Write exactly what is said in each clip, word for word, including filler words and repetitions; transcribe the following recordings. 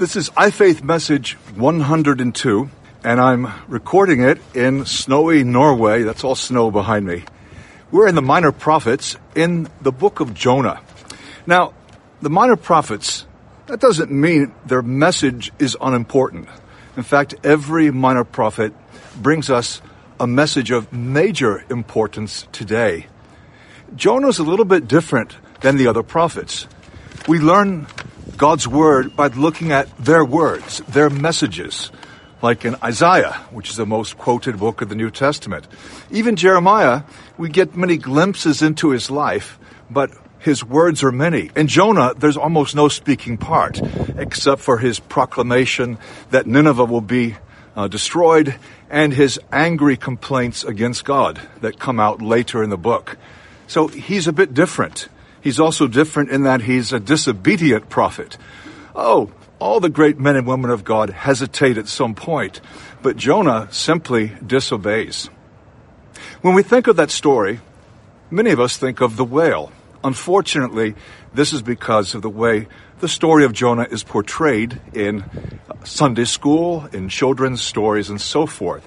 This is iFaith Message one hundred two, and I'm recording it in snowy Norway. That's all snow behind me. We're in the Minor Prophets in the book of Jonah. Now, the Minor Prophets, that doesn't mean their message is unimportant. In fact, every minor prophet brings us a message of major importance today. Jonah's a little bit different than the other prophets. We learn God's word by looking at their words, their messages, like in Isaiah, which is the most quoted book of the New Testament. Even Jeremiah, we get many glimpses into his life, but his words are many. In Jonah, there's almost no speaking part, except for his proclamation that Nineveh will be uh, destroyed and his angry complaints against God that come out later in the book. So he's a bit different. He's also different in that he's a disobedient prophet. Oh, all the great men and women of God hesitate at some point, but Jonah simply disobeys. When we think of that story, many of us think of the whale. Unfortunately, this is because of the way the story of Jonah is portrayed in Sunday school, in children's stories, and so forth.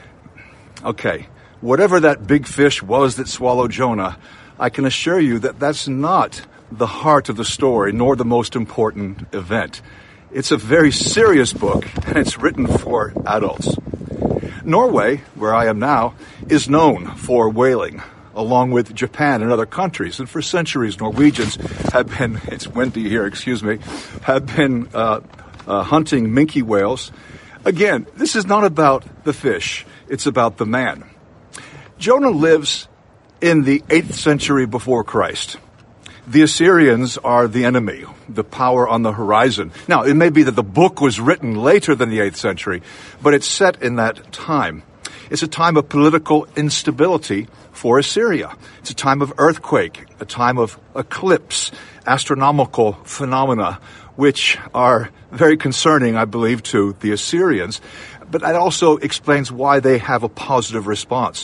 Okay, whatever that big fish was that swallowed Jonah, I can assure you that that's not the heart of the story, nor the most important event. It's a very serious book, and it's written for adults. Norway, where I am now, is known for whaling, along with Japan and other countries. And for centuries, Norwegians have been, it's windy here, excuse me, have been uh, uh, hunting minke whales. Again, this is not about the fish. It's about the man. Jonah lives in the eighth century before Christ. The Assyrians are the enemy, the power on the horizon. Now, it may be that the book was written later than the eighth century, but it's set in that time. It's a time of political instability for Assyria. It's a time of earthquake, a time of eclipse, astronomical phenomena, which are very concerning, I believe, to the Assyrians. But that also explains why they have a positive response.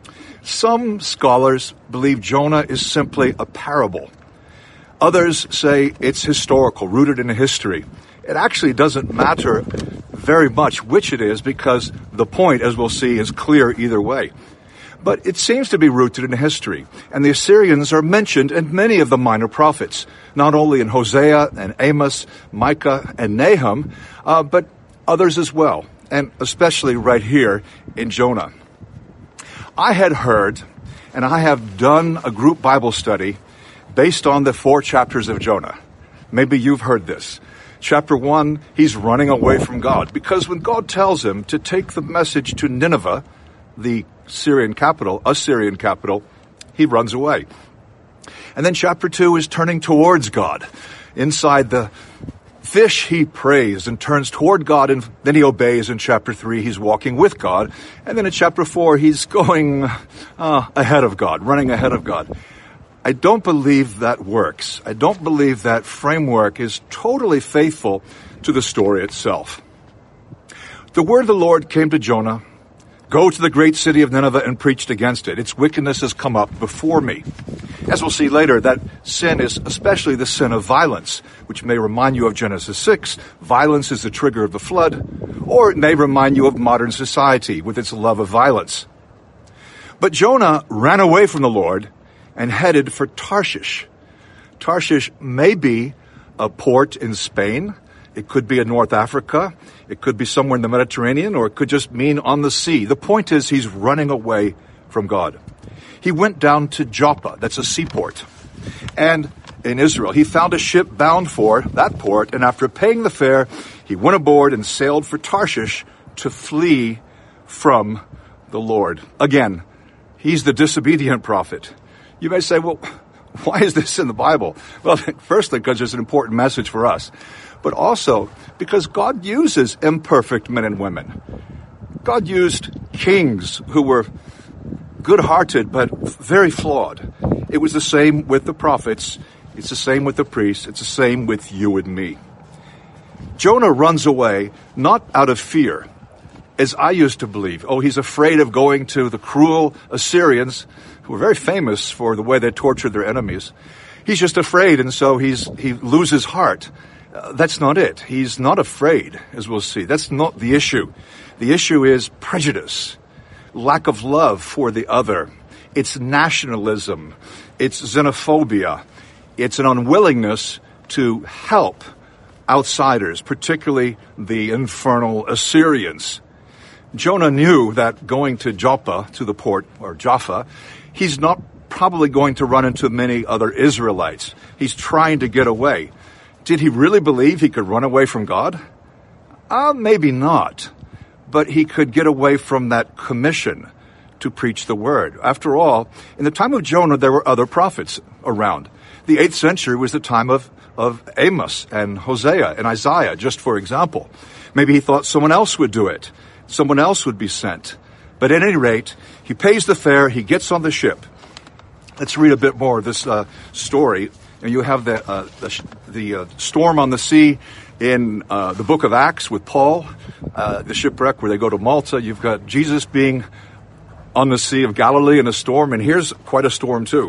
Some scholars believe Jonah is simply a parable. Others say it's historical, rooted in history. It actually doesn't matter very much which it is, because the point, as we'll see, is clear either way. But it seems to be rooted in history, and the Assyrians are mentioned in many of the minor prophets, not only in Hosea and Amos, Micah and Nahum, uh, but others as well, and especially right here in Jonah. I had heard, and I have done a group Bible study based on the four chapters of Jonah. Maybe you've heard this. Chapter one, he's running away from God, because when God tells him to take the message to Nineveh, the Syrian capital, Assyrian capital, he runs away. And then chapter two is turning towards God. Inside the fish, he prays and turns toward God, and then he obeys. In chapter three, he's walking with God. And then in chapter four, he's going uh, ahead of God, running ahead of God. I don't believe that works. I don't believe that framework is totally faithful to the story itself. The word of the Lord came to Jonah, "Go to the great city of Nineveh and preached against it. Its wickedness has come up before me." As we'll see later, that sin is especially the sin of violence, which may remind you of Genesis six. Violence is the trigger of the flood, or it may remind you of modern society with its love of violence. But Jonah ran away from the Lord and headed for Tarshish. Tarshish may be a port in Spain. It could be in North Africa. It could be somewhere in the Mediterranean, or it could just mean on the sea. The point is, he's running away from God. He went down to Joppa, that's a seaport, and in Israel. He found a ship bound for that port, and after paying the fare, he went aboard and sailed for Tarshish to flee from the Lord. Again, he's the disobedient prophet. You may say, well, why is this in the Bible? Well, firstly, because there's an important message for us, but also because God uses imperfect men and women. God used kings who were good-hearted, but very flawed. It was the same with the prophets. It's the same with the priests. It's the same with you and me. Jonah runs away, not out of fear, as I used to believe. Oh, he's afraid of going to the cruel Assyrians, who were very famous for the way they tortured their enemies. He's just afraid, and so he's he loses heart. Uh, that's not it. He's not afraid, as we'll see. That's not the issue. The issue is prejudice, lack of love for the other. It's nationalism. It's xenophobia. It's an unwillingness to help outsiders, particularly the infernal Assyrians. Jonah knew that going to Joppa, to the port, or Jaffa, he's not probably going to run into many other Israelites. He's trying to get away. Did he really believe he could run away from God? Uh, maybe not. But he could get away from that commission to preach the word. After all, in the time of Jonah, there were other prophets around. The eighth century was the time of, of Amos and Hosea and Isaiah, just for example. Maybe he thought someone else would do it. Someone else would be sent. But at any rate, he pays the fare, he gets on the ship. Let's read a bit more of this uh, story. And you have the uh, the, the uh, storm on the sea in uh, the book of Acts with Paul, uh, the shipwreck where they go to Malta. You've got Jesus being on the Sea of Galilee in a storm, and here's quite a storm too.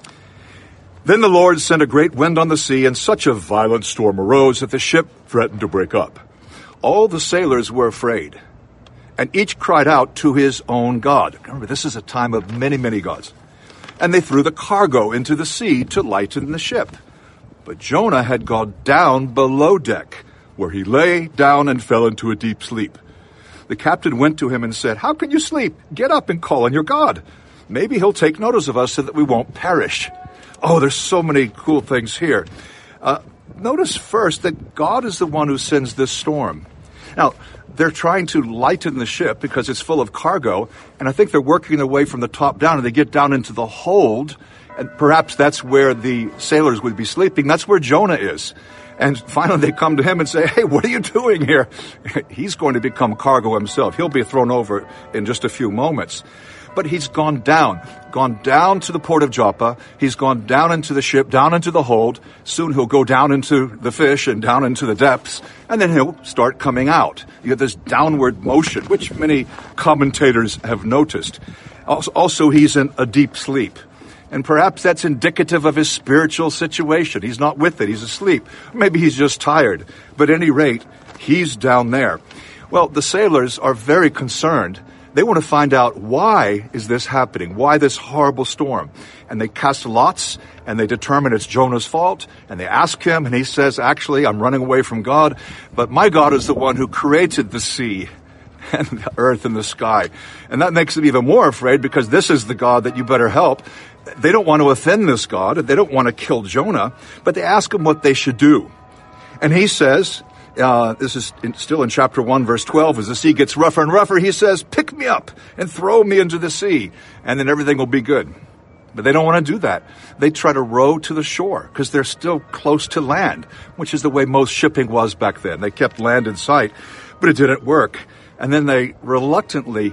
Then the Lord sent a great wind on the sea, and such a violent storm arose that the ship threatened to break up. All the sailors were afraid, and each cried out to his own God. Remember, this is a time of many, many gods. And they threw the cargo into the sea to lighten the ship. But Jonah had gone down below deck, where he lay down and fell into a deep sleep. The captain went to him and said, "How can you sleep? Get up and call on your God. Maybe he'll take notice of us so that we won't perish." Oh, there's so many cool things here. Uh, notice first that God is the one who sends this storm. Now, they're trying to lighten the ship because it's full of cargo, and I think they're working their way from the top down, and they get down into the hold, and perhaps that's where the sailors would be sleeping. That's where Jonah is. And finally they come to him and say, "Hey, what are you doing here?" He's going to become cargo himself. He'll be thrown over in just a few moments. But he's gone down, gone down to the port of Joppa. He's gone down into the ship, down into the hold. Soon he'll go down into the fish and down into the depths, and then he'll start coming out. You have this downward motion, which many commentators have noticed. Also, also, he's in a deep sleep. And perhaps that's indicative of his spiritual situation. He's not with it. He's asleep. Maybe he's just tired. But at any rate, he's down there. Well, the sailors are very concerned. They want to find out, why is this happening? Why this horrible storm? And they cast lots, and they determine it's Jonah's fault, and they ask him, and he says, "Actually, I'm running away from God, but my God is the one who created the sea and the earth and the sky." And that makes them even more afraid, because this is the God that you better help. They don't want to offend this God. They don't want to kill Jonah, but they ask him what they should do. And he says, Uh, this is in, still in chapter one, verse twelve. As the sea gets rougher and rougher, he says, "Pick me up and throw me into the sea, and then everything will be good." But they don't want to do that. They try to row to the shore because they're still close to land, which is the way most shipping was back then. They kept land in sight, but it didn't work. And then they reluctantly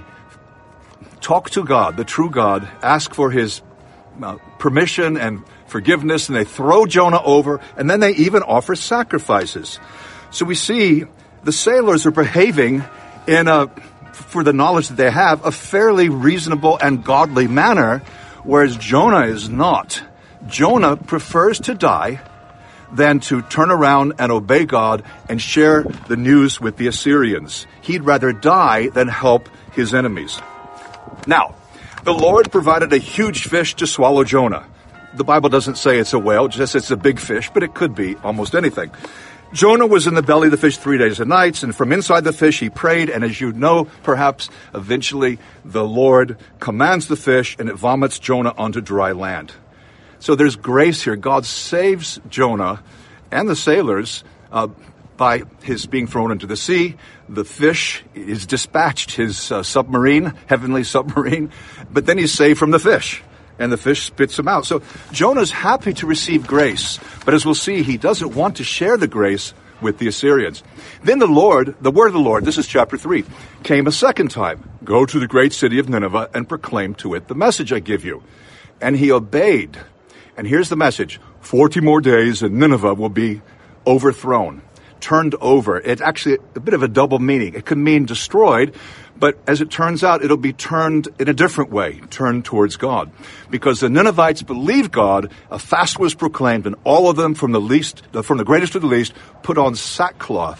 talk to God, the true God, ask for his uh, permission and forgiveness, and they throw Jonah over, and then they even offer sacrifices. So we see the sailors are behaving in a, for the knowledge that they have, a fairly reasonable and godly manner, whereas Jonah is not. Jonah prefers to die than to turn around and obey God and share the news with the Assyrians. He'd rather die than help his enemies. Now, the Lord provided a huge fish to swallow Jonah. The Bible doesn't say it's a whale, just it's a big fish, but it could be almost anything. Jonah was in the belly of the fish three days and nights, and from inside the fish he prayed, and as you know, perhaps, eventually the Lord commands the fish, and it vomits Jonah onto dry land. So there's grace here. God saves Jonah and the sailors uh, by his being thrown into the sea. The fish is dispatched, his uh, submarine, heavenly submarine, but then he's saved from the fish. And the fish spits him out. So Jonah's happy to receive grace, but as we'll see, he doesn't want to share the grace with the Assyrians. Then the Lord, the word of the Lord, this is chapter three, came a second time. "Go to the great city of Nineveh and proclaim to it the message I give you." And he obeyed. And here's the message: forty more days and Nineveh will be overthrown. turned over. It's actually a bit of a double meaning. It could mean destroyed, but as it turns out, it'll be turned in a different way, turned towards God. Because the Ninevites believed God, a fast was proclaimed, and all of them, from the least, from the greatest to the least, put on sackcloth.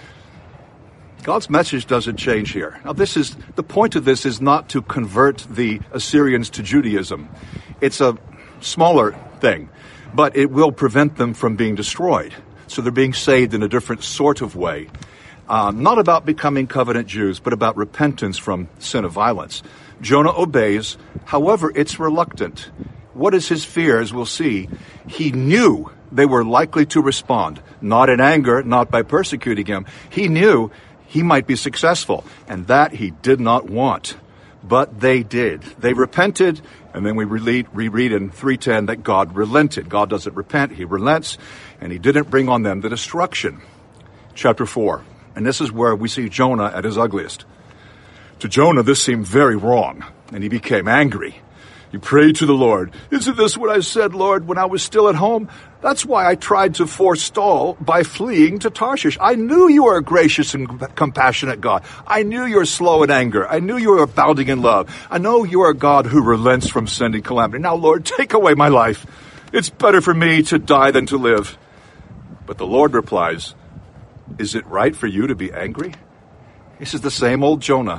God's message doesn't change here. Now, this is, the point of this is not to convert the Assyrians to Judaism. It's a smaller thing, but it will prevent them from being destroyed. So they're being saved in a different sort of way. Uh, not about becoming covenant Jews, but about repentance from sin of violence. Jonah obeys, however, it's reluctant. What is his fear, as we'll see? He knew they were likely to respond, not in anger, not by persecuting him. He knew he might be successful, and that he did not want. But they did. They repented, and then we reread, reread in three ten that God relented. God doesn't repent, he relents, and he didn't bring on them the destruction. Chapter four, and this is where we see Jonah at his ugliest. To Jonah, this seemed very wrong, and he became angry. He prayed to the Lord, "Isn't this what I said, Lord, when I was still at home? That's why I tried to forestall by fleeing to Tarshish. I knew you were a gracious and compassionate God. I knew you were slow in anger. I knew you were abounding in love. I know you are a God who relents from sending calamity. Now, Lord, take away my life. It's better for me to die than to live." But the Lord replies, "Is it right for you to be angry?" This is the same old Jonah,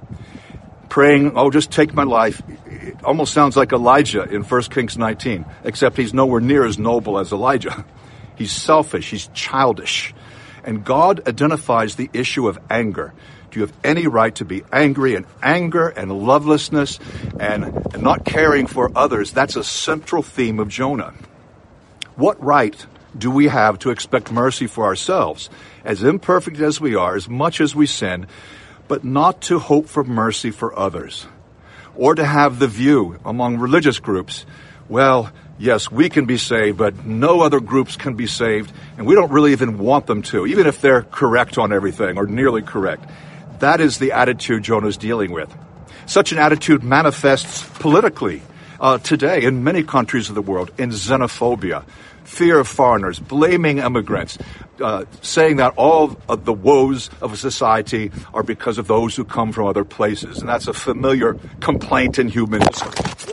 praying, "Oh, just take my life." It almost sounds like Elijah in First Kings nineteen, except he's nowhere near as noble as Elijah. He's selfish, he's childish. And God identifies the issue of anger. Do you have any right to be angry? And anger and lovelessness and, and not caring for others, that's a central theme of Jonah. What right do we have to expect mercy for ourselves, as imperfect as we are, as much as we sin, but not to hope for mercy for others? Or to have the view among religious groups, well, yes, we can be saved, but no other groups can be saved, and we don't really even want them to, even if they're correct on everything, or nearly correct. That is the attitude Jonah's dealing with. Such an attitude manifests politically uh, today in many countries of the world in xenophobia, fear of foreigners, blaming immigrants, uh, saying that all of the woes of a society are because of those who come from other places. And that's a familiar complaint in human history.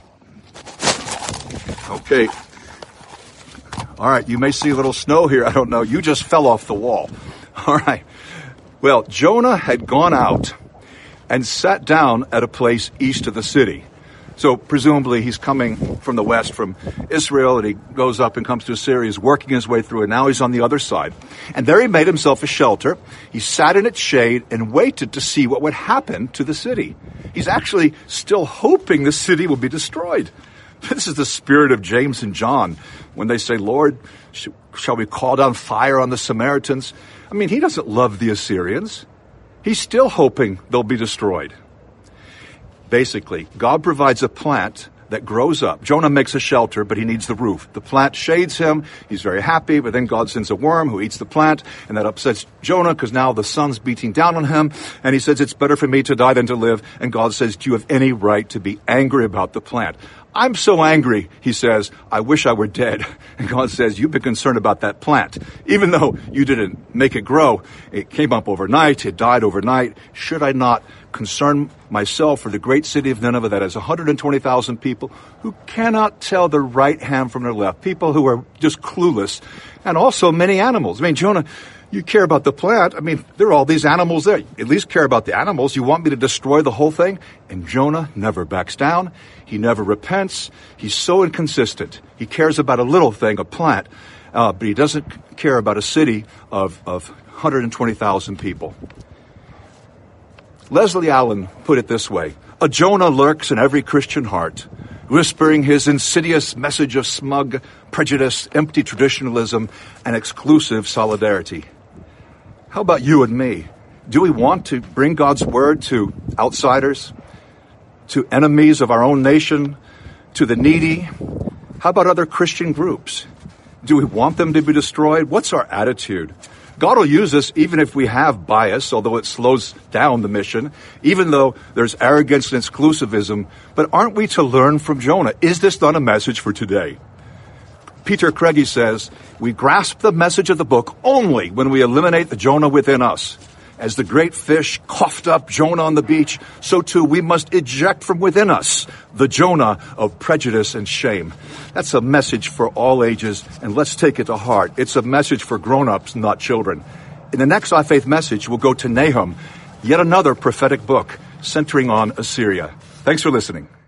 Okay. All right, you may see a little snow here. I don't know. You just fell off the wall. All right. Well, Jonah had gone out and sat down at a place east of the city. So presumably he's coming from the west, from Israel, and he goes up and comes to Assyria. He's working his way through, and now he's on the other side. And there he made himself a shelter. He sat in its shade and waited to see what would happen to the city. He's actually still hoping the city will be destroyed. This is the spirit of James and John when they say, "Lord, sh- shall we call down fire on the Samaritans?" I mean, he doesn't love the Assyrians. He's still hoping they'll be destroyed. Basically, God provides a plant that grows up. Jonah makes a shelter, but he needs the roof. The plant shades him. He's very happy, but then God sends a worm who eats the plant, and that upsets Jonah because now the sun's beating down on him, and he says, "It's better for me to die than to live." And God says, "Do you have any right to be angry about the plant?" "I'm so angry," he says, "I wish I were dead." And God says, "You've been concerned about that plant. Even though you didn't make it grow, it came up overnight, it died overnight. Should I not concern myself for the great city of Nineveh that has one hundred twenty thousand people who cannot tell their right hand from their left, people who are just clueless, and also many animals?" I mean, Jonah, you care about the plant. I mean, there are all these animals there. At least care about the animals. You want me to destroy the whole thing? And Jonah never backs down. He never repents. He's so inconsistent. He cares about a little thing, a plant, uh, but he doesn't care about a city of, of one hundred twenty thousand people. Leslie Allen put it this way: "A Jonah lurks in every Christian heart, whispering his insidious message of smug prejudice, empty traditionalism, and exclusive solidarity." How about you and me? Do we want to bring God's word to outsiders, to enemies of our own nation, to the needy? How about other Christian groups? Do we want them to be destroyed? What's our attitude? God will use us even if we have bias, although it slows down the mission, even though there's arrogance and exclusivism. But aren't we to learn from Jonah? Is this not a message for today? Peter Craigie says, we grasp the message of the book only when we eliminate the Jonah within us. As the great fish coughed up Jonah on the beach, so too we must eject from within us the Jonah of prejudice and shame. That's a message for all ages, and let's take it to heart. It's a message for grown-ups, not children. In the next I Faith message, we'll go to Nahum, yet another prophetic book centering on Assyria. Thanks for listening.